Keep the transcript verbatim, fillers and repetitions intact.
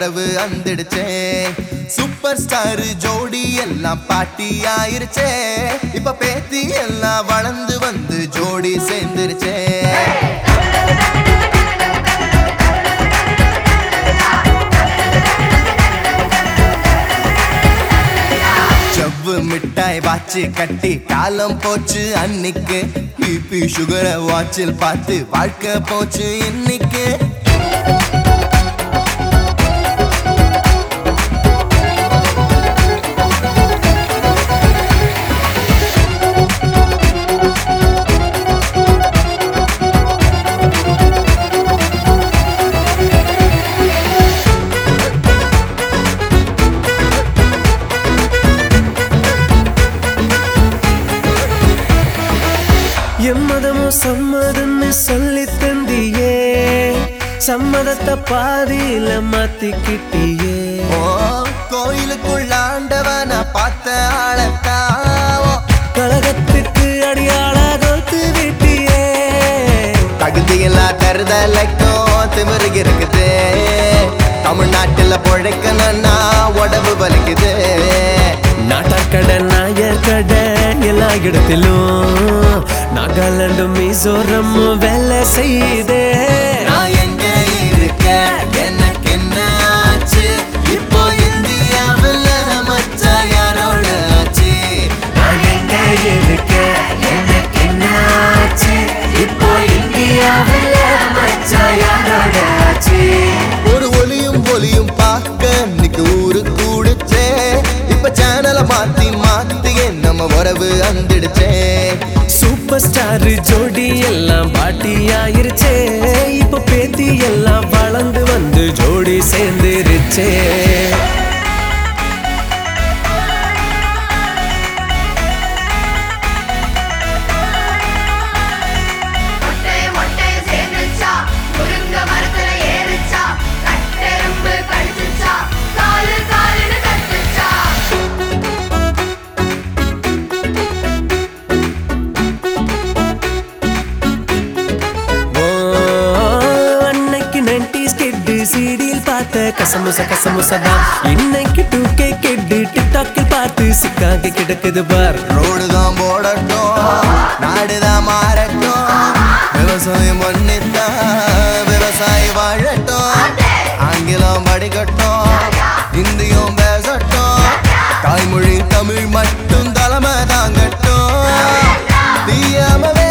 உறவு வந்துடுச்சே super star ஜோடி எல்லாம் பாட்டி ஆயிருச்சே இப்ப பேத்தி எல்லாம் வளர்ந்து வந்து ஜோடி சேர்ந்துருச்சே ஜவ்வு மிட்டாய் வாட்சி கட்டி காலம் போச்சு அன்னைக்கு பிபி சுகரை வாட்சில் பார்த்து வாழ்க்கை போச்சு இன்னைக்கு எம்மதமோ சம்மதம்னு சொல்லி தந்தியே சம்மதத்தை பாதியில மாத்திக்கிட்டியே ஓ கோயிலுக்குள்ள ஆண்டவன பார்த்த ஆளத்தாவோ கழகத்துக்கு அடியாள கோத்து விட்டியே தகுதியெல்லாம் தருதலைக்கும் திமிரு இருக்குது தமிழ்நாட்டுல பொழைக்கணும்னா உடம்பு வலிக்குது நாட்டாக்கடை நாயர் கடை எல்லா இடத்திலும் நாகாலாந்து மிசோரம் வேலை செய்தே நான் எங்க இருக்க எனக்கு என்ன ஆச்சு இப்போ இந்தியாவில் மச்சா யாரோட ஆச்சு நான் எங்க இருக்க எனக்கு என்ன ஆச்சு இப்போ இந்தியாவில் மச்சா யாரோட ஆச்சு ஒரு ஒலியும் ஒலியும் பார்க்க இன்னைக்கு ஊரு கூடுச்சே இப்ப சேனல மாத்தி மாத்தி நம்ம உறவு வந்துடுச்சே சூப்பர் ஸ்டார் ஜோடி எல்லாம் பாட்டி ஆயிருச்சே இப்ப பேத்தி எல்லாம் வளர்ந்து வந்து ஜோடி சேர்ந்துருச்சே சீடியில் பார்த்த கசமுச கசமுசதான் இன்னைக்கு டூ கே கெட்டு டிக்டாக்கில் பார்த்து சிக்காக கிடக்குது பார் ரோடு தான் போடட்டும் நாடுதான் மாறட்டும் விவசாயம் பண்ணித்தான் விவசாயி வாழட்டும் ஆங்கிலம் படிக்கட்டும் இந்தியும் பேசட்டும் தாய்மொழி தமிழ் மட்டும் தலைமை தாங்கட்டும் தீயாம